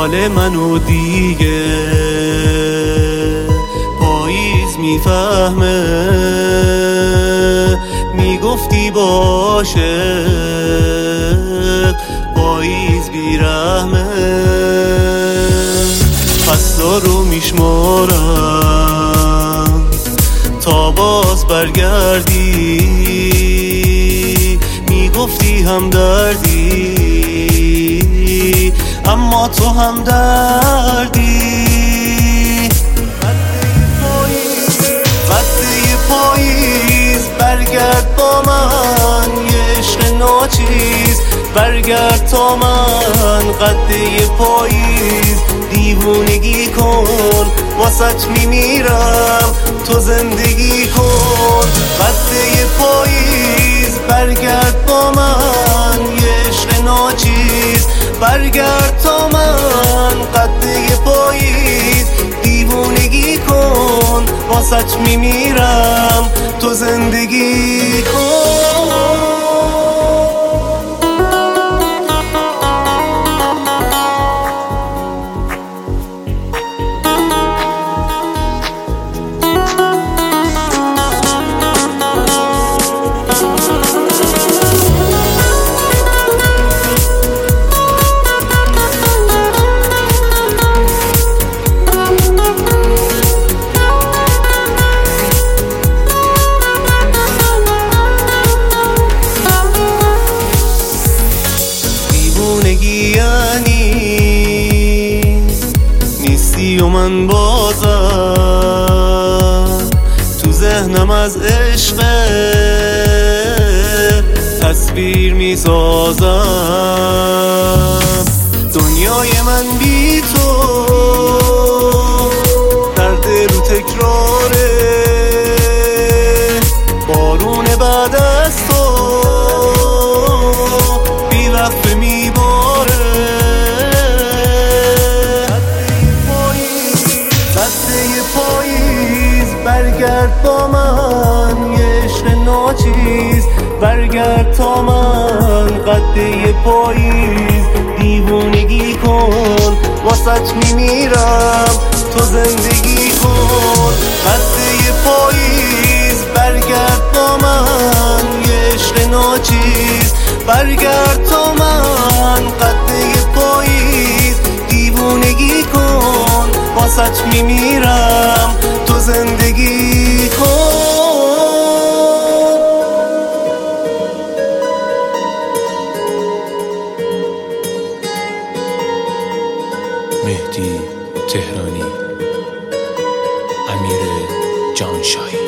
حال منو دیگه پاییز میفهمه. میگفتی باشه پاییز بیرحمه. فصلا رو میشمارم تا باز برگردی. میگفتی همدردی اما تو همدردی. قده پاییز برگرد با من یه عشق ناچیز. برگرد تا من قده پاییز دیوونگی کن واسط میمیرم تو زندگی کن. قده پاییز برگرد با من یه عشق ناچیز. برگرد تا من قده پاییز دیوونگی کن واسط میمیرم تو زندگی کن. یعنی نیستی و من بازم تو ذهنم از عشق تصویر میسازم. دنیای من بی تو درد رو تکراره. بارون بعد از تو بی وقت میباره. قده پاییز برگرد با من یه عشق ناچیز. برگرد تا من قده پاییز دیوونگی کن واسط میمیرم تو زندگی کن. قده پاییز برگرد با من یه عشق ناچیز. برگرد تا من قده پاییز دیوونگی کن واسط میمیرم تو زندگی کن. مهدی تهرانی، امیر جانشاهی.